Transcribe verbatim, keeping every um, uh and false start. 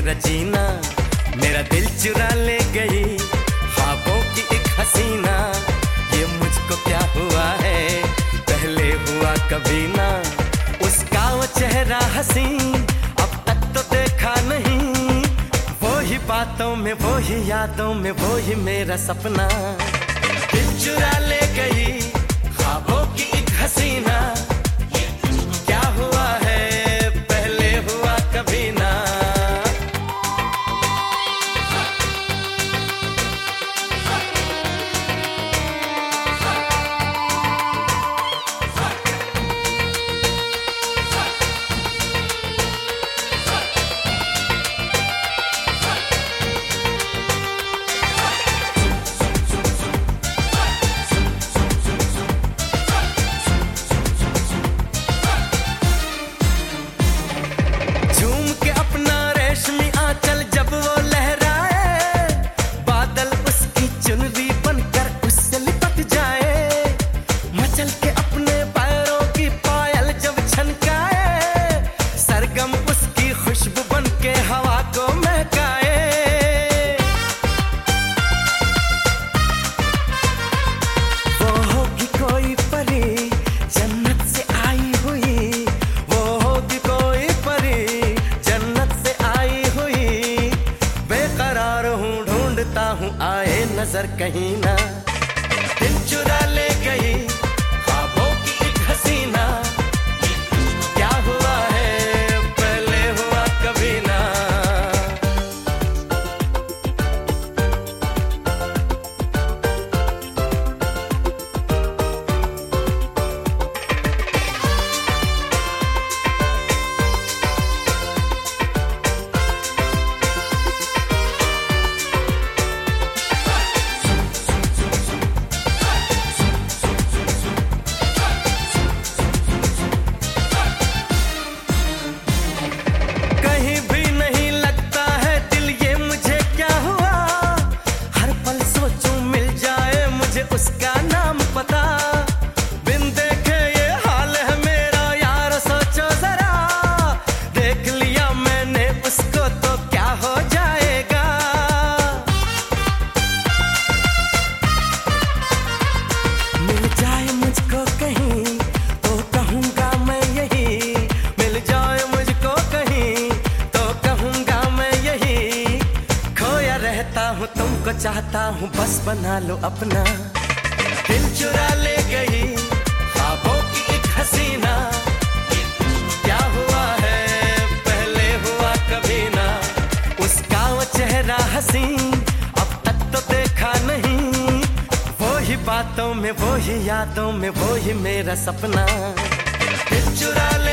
मेरा जीना, मेरा दिल चुरा ले गई ख्वाबों की एक हसीना। ये मुझको क्या हुआ है, पहले हुआ कभी ना। उसका वो चेहरा हसीन अब तक तो देखा नहीं। वो ही बातों में, वो ही यादों में, वो ही मेरा सपना। दिल चुरा ले गई ख्वाबों की एक हसीना। क्या हुआ है, पहले हुआ कभी ना। आए नजर कहीं ना। दिल चुरा ले गई ख्वाबों की एक हसीना। क्या हुआ है, पहले हुआ कभी ना। उसका नाम पता बिन देखे ये हाल है मेरा यार, सोचो जरा। देख लिया मैंने उसको तो क्या हो जाएगा। मिल जाए मुझको कहीं तो कहूँगा मैं यही। मिल जाए मुझको कहीं तो कहूँगा मैं यही। खोया रहता हूँ तुमको चाहता हूँ, बस बना लो अपना। दिल चुरा ले गई ख्वाबों की एक हसीना। क्या हुआ है, पहले हुआ कभी ना। उसका वो चेहरा हसीन अब तक तो देखा नहीं। वो ही बातों में, वो ही यादों में, वो ही मेरा सपना। दिल चुरा